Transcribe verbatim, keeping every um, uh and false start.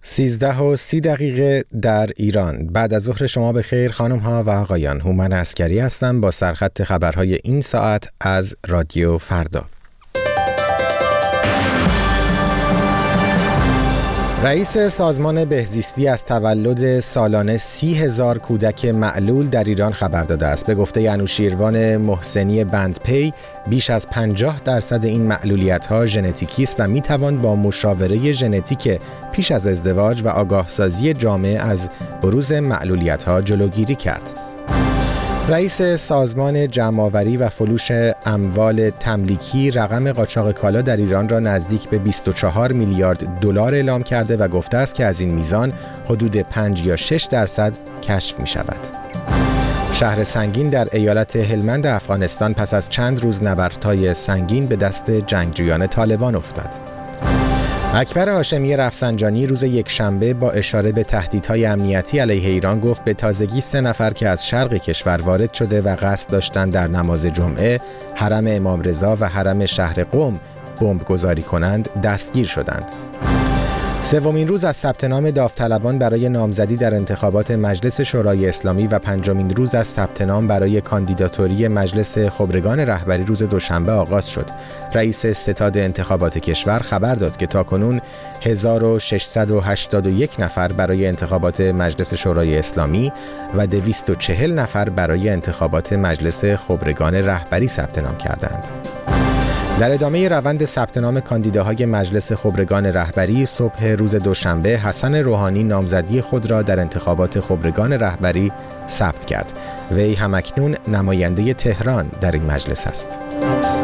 سیزده و سی دقیقه در ایران. بعد از ظهر شما به خیر خانم ها و آقایان. هومن عسکری هستم با سرخط خبرهای این ساعت از رادیو فردا. رئیس سازمان بهزیستی از تولد سالانه سی هزار کودک معلول در ایران خبر داده است. به گفته انوشیروان محسنی بندپی، بیش از پنجاه درصد این معلولیت‌ها ژنتیکی است و می‌توان با مشاوره ژنتیک پیش از ازدواج و آگاهسازی جامعه از بروز معلولیت‌ها جلوگیری کرد. رئیس سازمان جمع‌آوری و فروش اموال تملیکی رقم قاچاق کالا در ایران را نزدیک به بیست و چهار میلیارد دلار اعلام کرده و گفته است که از این میزان حدود پنج یا شش درصد کشف می شود. شهر سنگین در ایالت هلمند افغانستان پس از چند روز نبردهای سنگین به دست جنگجویان طالبان افتاد. اکبر هاشمی رفسنجانی روز یکشنبه با اشاره به تهدیدهای امنیتی علیه ایران گفت به تازگی سه نفر که از شرق کشور وارد شده و قصد داشتند در نماز جمعه حرم امام رضا و حرم شهر قم بمب گذاری کنند دستگیر شدند. سومین روز از ثبت نام داوطلبان برای نامزدی در انتخابات مجلس شورای اسلامی و پنجمین روز از ثبت نام برای کاندیداتوری مجلس خبرگان رهبری روز دوشنبه آغاز شد. رئیس ستاد انتخابات کشور خبر داد که تاکنون هزار و ششصد و هشتاد و یک نفر برای انتخابات مجلس شورای اسلامی و دویست و چهل نفر برای انتخابات مجلس خبرگان رهبری ثبت نام کردند. در ادامه روند ثبت نام کاندیداهای مجلس خبرگان رهبری صبح روز دوشنبه حسن روحانی نامزدی خود را در انتخابات خبرگان رهبری ثبت کرد. وی همکنون نماینده تهران در این مجلس است.